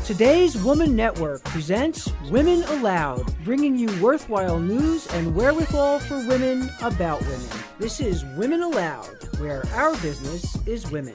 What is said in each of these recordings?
Today's Woman Network presents Women Aloud, bringing you worthwhile news and wherewithal for women about women. This is Women Aloud, where our business is women.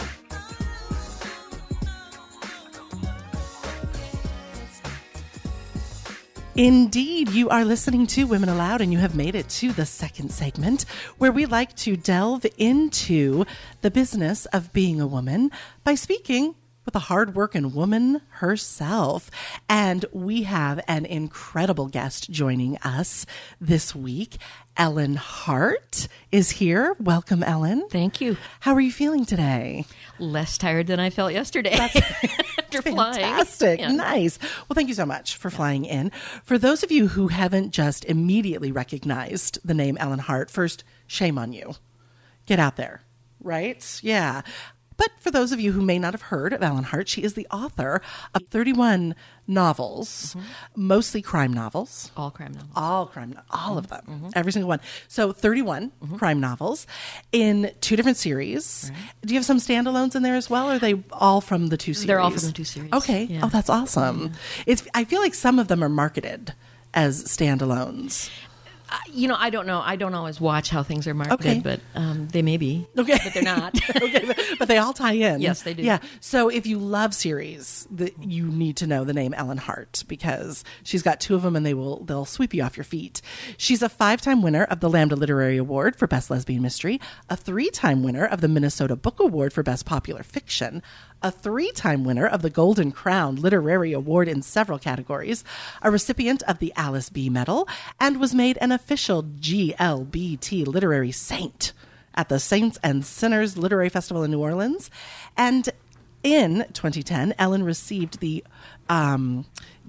Indeed, you are listening to Women Aloud, and you have made it to the second segment where we like to delve into the business of being a woman by speaking with a hard-working woman herself. And we have an incredible guest joining us this week. Ellen Hart is here. Welcome, Ellen. Thank you. How are you feeling today? Less tired than I felt yesterday after flying. Fantastic. Yeah. Nice. Well, thank you so much for flying in. For those of you who haven't just immediately recognized the name Ellen Hart, first, shame on you. Get out there, right? Yeah. But for those of you who may not have heard of Ellen Hart, she is the author of 31 novels, mostly crime novels. All crime novels. All of them, every single one. So 31 crime novels in 2 different series. Right. Do you have some standalones in there as well, or are they all from the 2 series? They're all from the 2 series. Okay. Yeah. Oh, that's awesome. I feel like some of them are marketed as standalones. I don't know. I don't always watch how things are marketed, but they may be. Okay. But they're not. Okay, but they all tie in. Yes, they do. Yeah. So if you love series, you need to know the name Ellen Hart, because she's got 2 of them and they'll sweep you off your feet. She's a 5-time winner of the Lambda Literary Award for Best Lesbian Mystery, a 3-time winner of the Minnesota Book Award for Best Popular Fiction, a 3-time winner of the Golden Crown Literary Award in several categories, a recipient of the Alice B. Medal, and was made an official GLBT literary saint at the Saints and Sinners Literary Festival in New Orleans. And in 2010, Ellen received the GCLS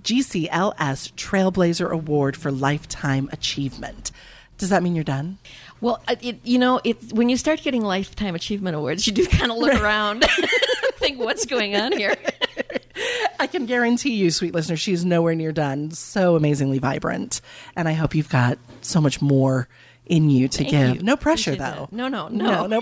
Trailblazer Award for Lifetime Achievement. Does that mean you're done? Well, when you start getting Lifetime Achievement Awards, you do kind of look around think, what's going on here? I can guarantee you, sweet listener, she's nowhere near done. So amazingly vibrant. And I hope you've got so much more in you to give. No pressure, though. No. No.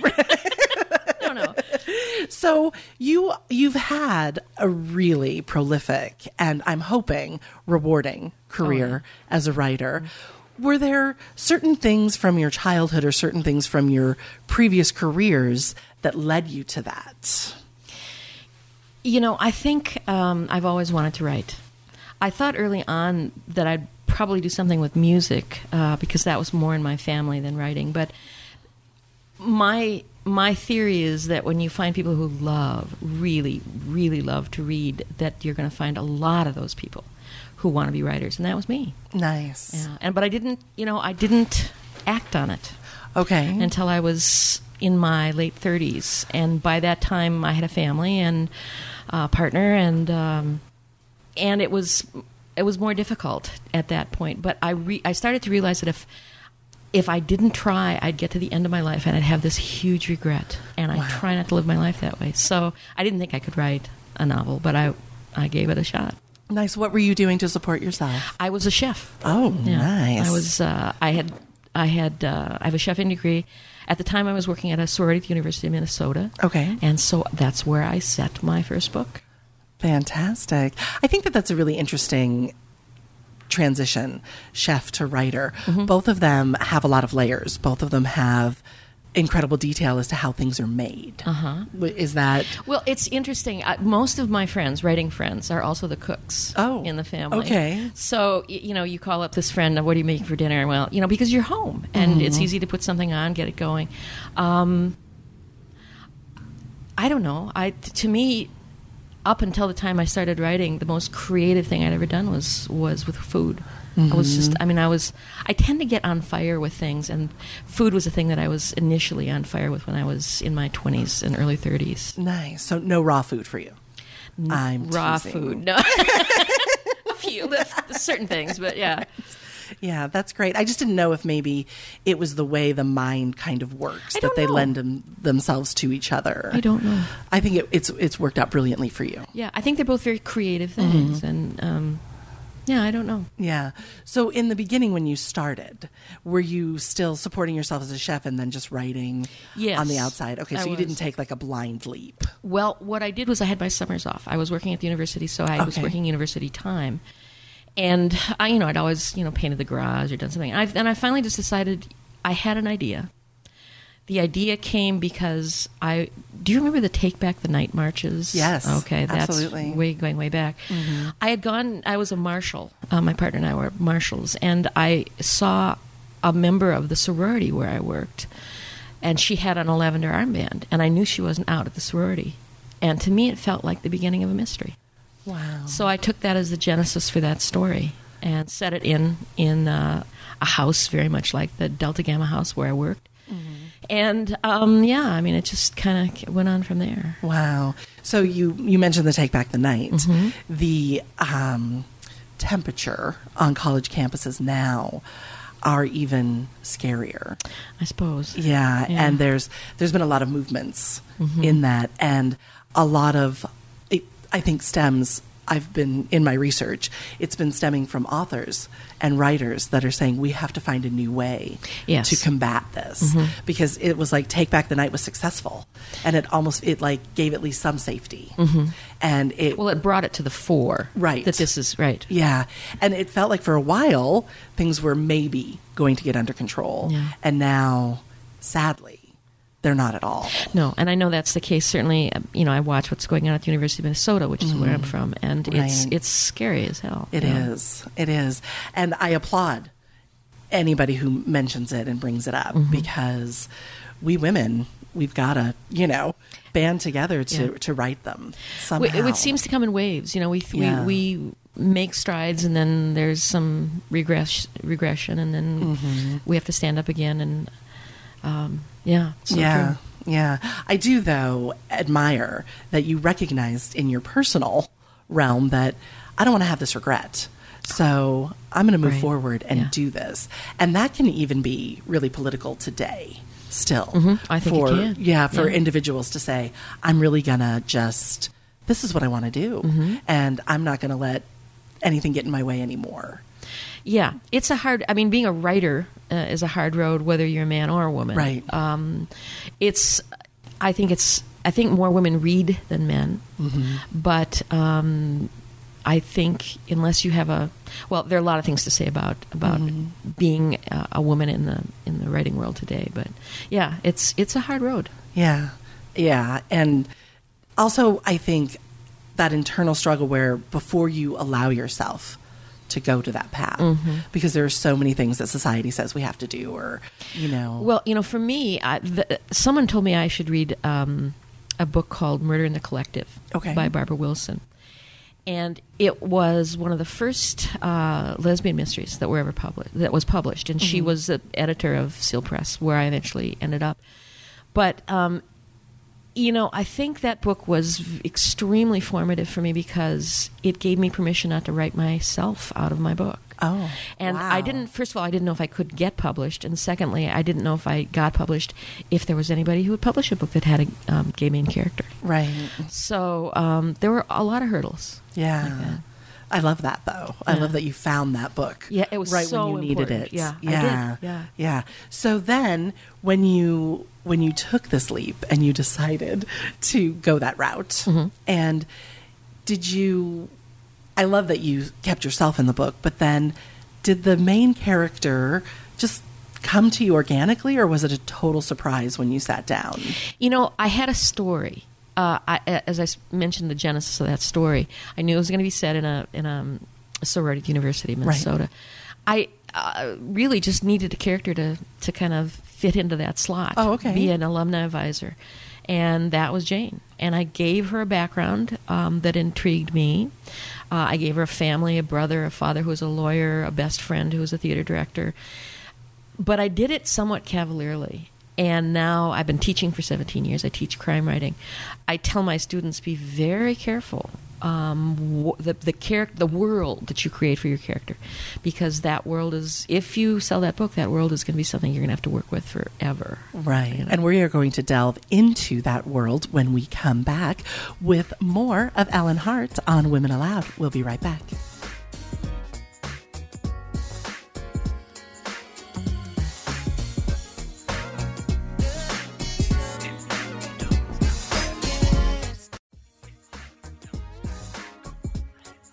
No. So you've had a really prolific and, I'm hoping, rewarding career as a writer. Were there certain things from your childhood or certain things from your previous careers that led you to that? I think I've always wanted to write. I thought early on that I'd probably do something with music because that was more in my family than writing. But my theory is that when you find people who really, really love to read, that you're going to find a lot of those people who want to be writers, and that was me. Nice. Yeah. But I didn't act on it. Okay. Until I was in my late 30s, and by that time I had a family and a partner, and it was more difficult at that point. But I started to realize that if I didn't try, I'd get to the end of my life and I'd have this huge regret. And I try not to live my life that way. So I didn't think I could write a novel, but I gave it a shot. Nice. What were you doing to support yourself? I was a chef. Oh, yeah. Nice. I was. I have a chefing degree. At the time, I was working at a sorority at the University of Minnesota. Okay. And so that's where I set my first book. Fantastic. I think that's a really interesting transition, chef to writer. Mm-hmm. Both of them have a lot of layers. Both of them have incredible detail as to how things are made. Is that... Well, it's interesting. Most of my friends, writing friends, are also the cooks in the family. Okay. So, you call up this friend, what are you making for dinner? Well, because you're home, and it's easy to put something on, get it going. I don't know. To me, up until the time I started writing, the most creative thing I'd ever done was with food. I tend to get on fire with things, and food was a thing that I was initially on fire with when I was in my 20s and early 30s. Nice. So no raw food for you? I'm raw teasing. Food. No. A few, certain things, but yeah. Yeah, that's great. I just didn't know if maybe it was the way the mind kind of works, that they lend themselves to each other. I don't know. I think it's worked out brilliantly for you. Yeah, I think they're both very creative things, and Yeah, I don't know. Yeah. So in the beginning, when you started, were you still supporting yourself as a chef and then just writing Yes, on the outside? Okay, so I you didn't was. take like a blind leap. Well, what I did was I had my summers off. I was working at the university, so I was Okay. working university time. And I'd always, painted the garage or done something. And I finally just decided I had an idea. The idea came because do you remember the Take Back the Night marches? Yes, Okay, that's absolutely. going way back. I was a marshal. My partner and I were marshals, and I saw a member of the sorority where I worked, and she had on a lavender armband, and I knew she wasn't out at the sorority. And to me, it felt like the beginning of a mystery. Wow. So I took that as the genesis for that story and set it in a house very much like the Delta Gamma house where I worked. And it just kind of went on from there. Wow. So you mentioned the Take Back the Night. The temperature on college campuses now are even scarier. I suppose. Yeah, Yeah. and there's been a lot of movements in that, and a lot of it, I think stems. I've been in my research. It's been stemming from authors and writers that are saying we have to find a new way Yes. to combat this because it was like Take Back the Night was successful, and it like gave at least some safety, and it It brought it to the fore. Right. That this is right. yeah, and it felt like for a while things were maybe going to get under control, Yeah. and now, sadly, they're not at all. No, and I know that's the case. Certainly, I watch what's going on at the University of Minnesota, which is where I'm from, and Right. it's scary as hell. It is. It is. And I applaud anybody who mentions it and brings it up because we women, we've got to, band together to write them somehow. It seems to come in waves. Yeah. We make strides, and then there's some regression, and then we have to stand up again. And so yeah. true. Yeah. I do, though, admire that you recognized in your personal realm that I don't want to have this regret. So I'm going to move Right. forward and Yeah. do this. And that can even be really political today still. I think it can. Yeah, for Yeah. individuals to say, I'm really going to this is what I want to do. And I'm not going to let anything get in my way anymore. Yeah, it's being a writer is a hard road, whether you're a man or a woman. Right. I think more women read than men, but I think unless you have there are a lot of things to say about being a woman in the writing world today. But yeah, it's a hard road. Yeah. Yeah. And also, I think that internal struggle where before you allow yourself to go to that path, because there are so many things that society says we have to do, or, Well, for me, someone told me I should read a book called Murder in the Collective by Barbara Wilson. And it was one of the first lesbian mysteries that was published. And she was the editor of Seal Press, where I eventually ended up. But, I think that book was extremely formative for me because it gave me permission not to write myself out of my book. Oh, And wow. first of all, I didn't know if I could get published. And secondly, I didn't know if I got published if there was anybody who would publish a book that had a gay main character. Right. So there were a lot of hurdles. Yeah. Like that. I love that, though. I Yeah. love that you found that book. Yeah, it was right so when you needed important. it. Yeah, I Yeah. did. Yeah. Yeah. So then, when you took this leap and you decided to go that route, and did you? I love that you kept yourself in the book, but then, did the main character just come to you organically, or was it a total surprise when you sat down? I had a story. As I mentioned, the genesis of that story, I knew it was going to be set in a sorority at the University of Minnesota. Right. I really just needed a character to kind of fit into that slot. Oh, okay. Be an alumni advisor. And that was Jane. And I gave her a background that intrigued me. I gave her a family, a brother, a father who was a lawyer, a best friend who was a theater director. But I did it somewhat cavalierly. And now I've been teaching for 17 years. I teach crime writing. I tell my students, be very careful the world that you create for your character, because that world is, if you sell that book, that world is going to be something you're going to have to work with forever. Right. And we are going to delve into that world when we come back with more of Ellen Hart on Women Aloud. We'll be right back.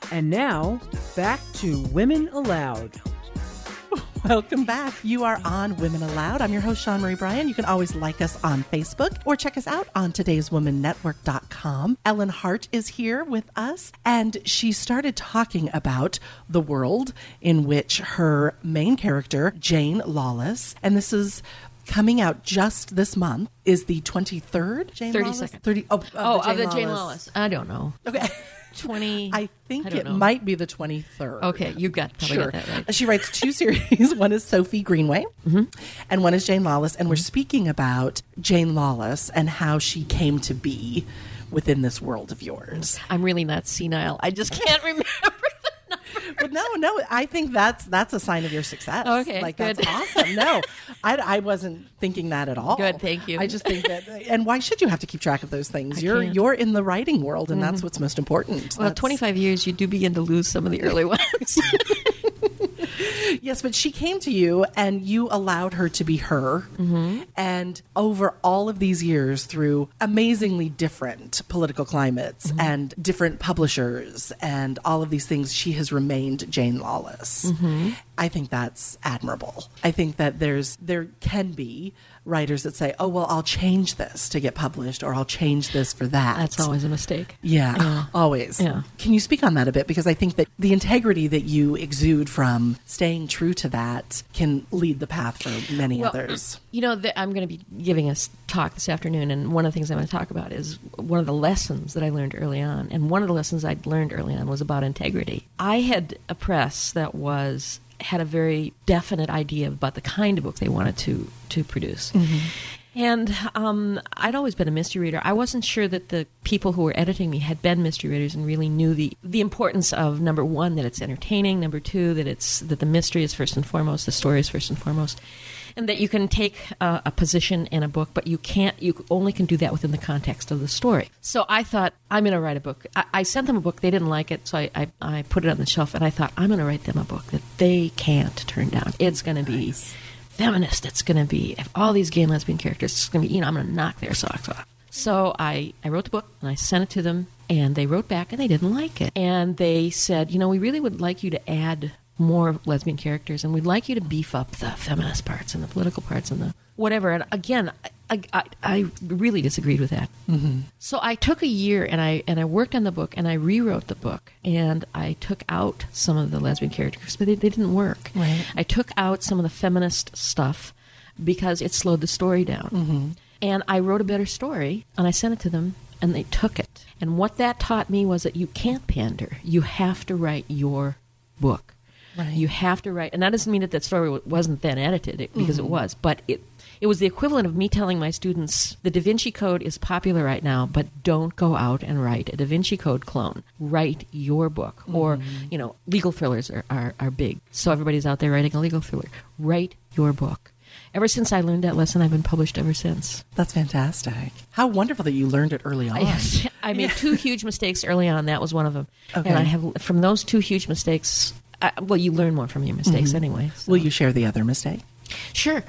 And now, back to Women Aloud. Welcome back. You are on Women Aloud. I'm your host, Sean Marie Bryan. You can always like us on Facebook or check us out on todayswomannetwork.com. Ellen Hart is here with us, and she started talking about the world in which her main character, Jane Lawless, and this is coming out just this month, is the 23rd Jane 32nd. Lawless? 30, of the Jane Lawless. I don't know. Okay. 20. I think I don't it know. might be the 23rd. Okay, you got probably Sure. got that right. She writes two series. One is Sophie Greenway, and one is Jane Lawless. And we're speaking about Jane Lawless and how she came to be within this world of yours. I'm really not senile. I just can't remember the numbers. But no, I think that's a sign of your success. Okay, like good. that's awesome. No, I wasn't thinking that at all. Good, thank you. I just think that, and why should you have to keep track of those things? You're can't. you're in the writing world, and that's what's most important. Well, That's- 25 years, you do begin to lose some of the early ones. Yes, but she came to you and you allowed her to be her. And over all of these years, through amazingly different political climates and different publishers and all of these things, she has remained Jane Lawless. I think that's admirable. I think that there can be writers that say, oh, well, I'll change this to get published, or I'll change this for that. That's always a mistake. Yeah, always. Yeah. Can you speak on that a bit? Because I think that the integrity that you exude from staying true to that can lead the path for many others. You know, I'm going to be giving a talk this afternoon, and one of the things I'm going to talk about is one of the lessons that I learned early on. And one of the lessons I learned early on was about integrity. I had a press that had a very definite idea about the kind of book they wanted to produce. And I'd always been a mystery reader. I wasn't sure that the people who were editing me had been mystery readers and really knew the importance of, number one, that it's entertaining, number two, that the mystery is first and foremost, the story is first and foremost, and that you can take a position in a book, but you only can do that within the context of the story. So I thought, I'm going to write a book. I sent them a book. They didn't like it, so I put it on the shelf, and I thought, I'm going to write them a book that they can't turn down. It's going to be feminist. It's going to be, if all these gay and lesbian characters, it's going to be, I'm going to knock their socks off. So I wrote the book, and I sent it to them, and they wrote back, and they didn't like it. And they said, we really would like you to add more lesbian characters, and we'd like you to beef up the feminist parts and the political parts and the whatever. And again, I really disagreed with that. So I took a year, and I worked on the book, and I rewrote the book, and I took out some of the lesbian characters, but they didn't work. Right. I took out some of the feminist stuff because it slowed the story down. And I wrote a better story, and I sent it to them, and they took it. And what that taught me was that you can't pander. You have to write your book. Right. You have to write, and that doesn't mean that story wasn't then edited, because it was, but it was the equivalent of me telling my students, the Da Vinci Code is popular right now, but don't go out and write a Da Vinci Code clone. Write your book. Or, legal thrillers are big, so everybody's out there writing a legal thriller. Write your book. Ever since I learned that lesson, I've been published ever since. That's fantastic. How wonderful that you learned it early on. I made two huge mistakes early on. That was one of them. Okay. And I have, from those two huge mistakes, you learn more from your mistakes anyway. So. Will you share the other mistake? Sure.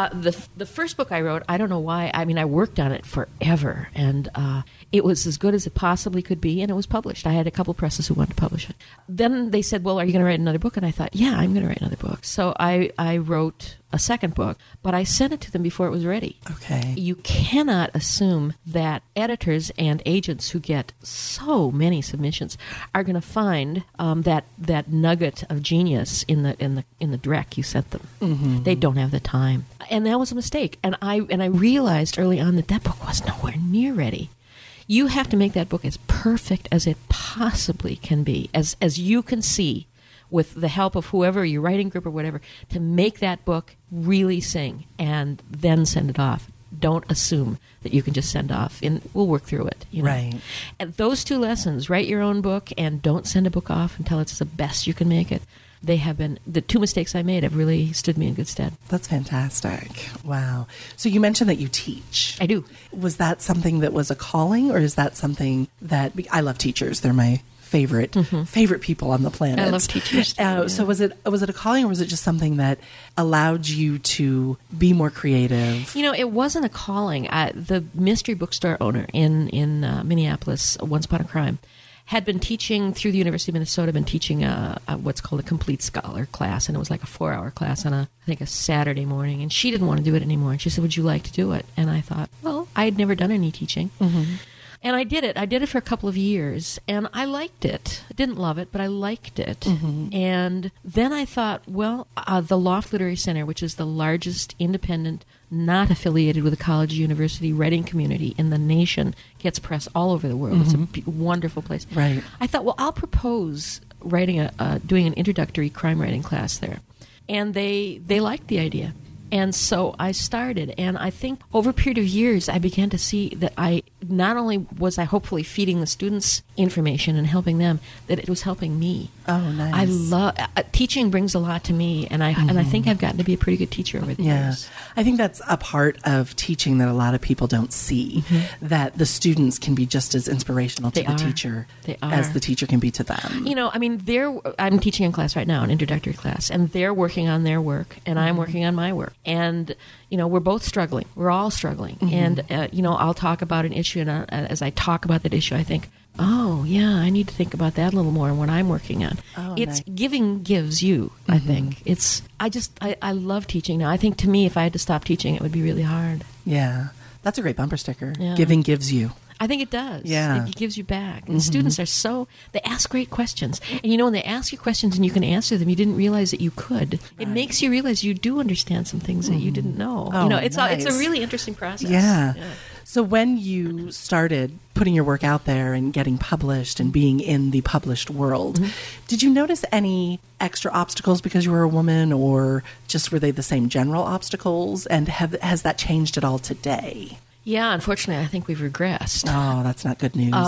The first book I wrote, I don't know why. I mean, I worked on it forever, and it was as good as it possibly could be, and it was published. I had a couple presses who wanted to publish it. Then they said, well, are you going to write another book? And I thought, yeah, I'm going to write another book. So I wrote a second book, but I sent it to them before it was ready. Okay. You cannot assume that editors and agents who get so many submissions are going to find that nugget of genius in the dreck you sent them. They don't have the time, and that was a mistake. And I realized early on that book was nowhere near ready. You have to make that book as perfect as it possibly can be, as you can see, with the help of whoever, your writing group or whatever, to make that book really sing, and then send it off. Don't assume that you can just send off, and we'll work through it. Right. And those two lessons, write your own book and don't send a book off until it's the best you can make it, they have been, the two mistakes I made have really stood me in good stead. That's fantastic. Wow. So you mentioned that you teach. I do. Was that something that was a calling, or is that something that, I love teachers. They're my favorite people on the planet. I love teachers too, yeah. So was it a calling, or was it just something that allowed you to be more creative? It wasn't a calling. The mystery bookstore owner in Minneapolis, Once Upon a Crime, had been teaching through the University of Minnesota, been teaching a what's called a complete scholar class, and it was like a 4-hour class on I think a Saturday morning, and she didn't want to do it anymore, and she said, would you like to do it? And I thought, well, I had never done any teaching. Mm-hmm. And I did it. I did it for a couple of years, and I liked it. I didn't love it, but I liked it. Mm-hmm. And then I thought, well, the Loft Literary Center, which is the largest independent, not affiliated with a college or university writing community in the nation, gets press all over the world. Mm-hmm. It's a wonderful place. Right. I thought, well, I'll propose writing doing an introductory crime writing class there. And they liked the idea. And so I started, and I think over a period of years, I began to see that not only was I hopefully feeding the students information and helping them, that it was helping me. Oh, nice. I love teaching brings a lot to me, and I think I've gotten to be a pretty good teacher over the years. I think that's a part of teaching that a lot of people don't see, that the students can be just as inspirational to the teacher as the teacher can be to them. You know, I mean, I'm teaching a class right now, an introductory class, and they're working on their work, and I'm working on my work. And, you know, we're both struggling. We're all struggling. Mm-hmm. And, you know, I'll talk about an issue, and as I talk about that issue, I think, oh, yeah, I need to think about that a little more in what I'm working on. Oh, it's nice. Giving gives you, I think. I love teaching now. I think to me, if I had to stop teaching, it would be really hard. Yeah. That's a great bumper sticker. Yeah. Giving gives you. I think it does. Yeah. It gives you back. And students are they ask great questions. And you know, when they ask you questions and you can answer them, you didn't realize that you could. Right. It makes you realize you do understand some things that you didn't know. Oh, you know, it's nice. a really interesting process. Yeah. So when you started putting your work out there and getting published and being in the published world, did you notice any extra obstacles because you were a woman, or just were they the same general obstacles? And has that changed at all today? Yeah, unfortunately, I think we've regressed. Oh, that's not good news.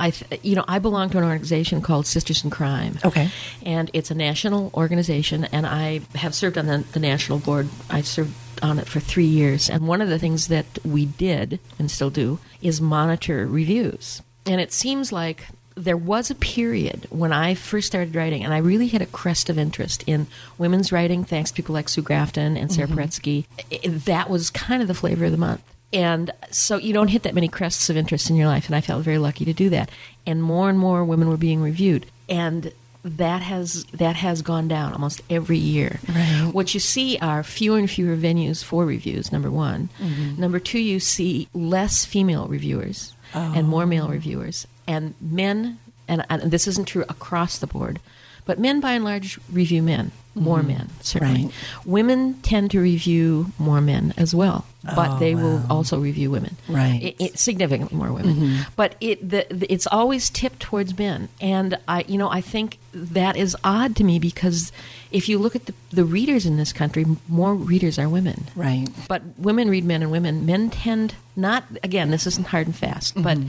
I belong to an organization called Sisters in Crime. Okay. And it's a national organization, and I have served on the national board. I served on it for 3 years. And one of the things that we did, and still do, is monitor reviews. And it seems like there was a period when I first started writing, and I really hit a crest of interest in women's writing, thanks to people like Sue Grafton and Sarah Paretsky. That was kind of the flavor of the month. And so you don't hit that many crests of interest in your life, and I felt very lucky to do that. And more women were being reviewed. And that has gone down almost every year. Right. What you see are fewer and fewer venues for reviews, number one. Mm-hmm. Number two, you see less female reviewers and more male reviewers. And men, and this isn't true across the board, but men by and large review men, more men, certainly. Right. Women tend to review more men as well, but they will also review women. Right. Significantly more women. But it's always tipped towards men. And I think that is odd to me, because if you look at the readers in this country, more readers are women. Right. But women read men and women. Men tend not, again, this isn't hard and fast, but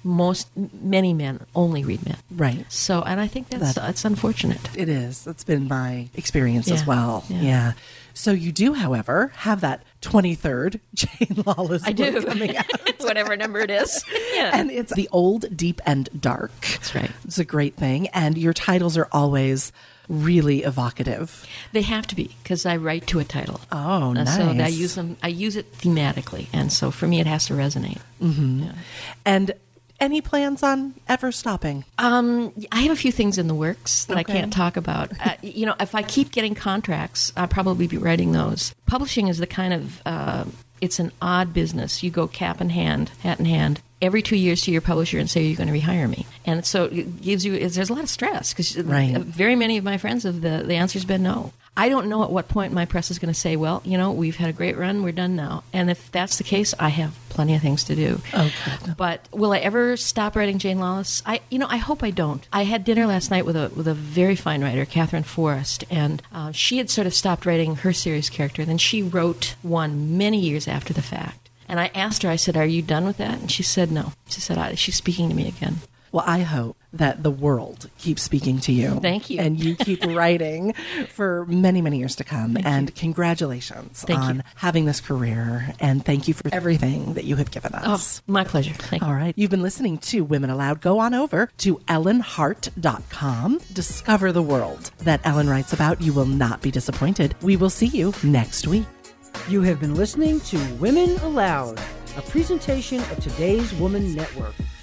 many men only read men. Right. So, and I think that's unfortunate. It is. That's been my experience as well. Yeah. So you do, however, have that 23rd Jane Lawless book coming out. Whatever number it is. Yeah. And it's The Old, Deep, and Dark. That's right. It's a great thing. And your titles are always really evocative. They have to be, because I write to a title. Oh, nice. So I use it thematically. And so for me, it has to resonate. Mm-hmm. Yeah. And any plans on ever stopping? I have a few things in the works that I can't talk about. If I keep getting contracts, I'll probably be writing those. Publishing is the kind of, it's an odd business. You go cap in hand, hat in hand, every 2 years to your publisher and say, you're going to rehire me. And so it gives you, there's a lot of stress, because very many of my friends the answer's been no. I don't know at what point my press is going to say, well, we've had a great run, we're done now. And if that's the case, I have plenty of things to do. Okay. But will I ever stop writing Jane Lawless? I hope I don't. I had dinner last night with a very fine writer, Catherine Forrest, and she had sort of stopped writing her series character. Then she wrote one many years after the fact. And I asked her, I said, are you done with that? And she said no. She said, she's speaking to me again. Well, I hope that the world keeps speaking to you. Thank you. And you keep writing for many, many years to come. Thank you. Congratulations Thank on you. having this career. And thank you for everything that you have given us. Oh, my pleasure. Thank you. All right. You've been listening to Women Aloud. Go on over to ellenhart.com. Discover the world that Ellen writes about. You will not be disappointed. We will see you next week. You have been listening to Women Aloud, a presentation of Today's Woman Network.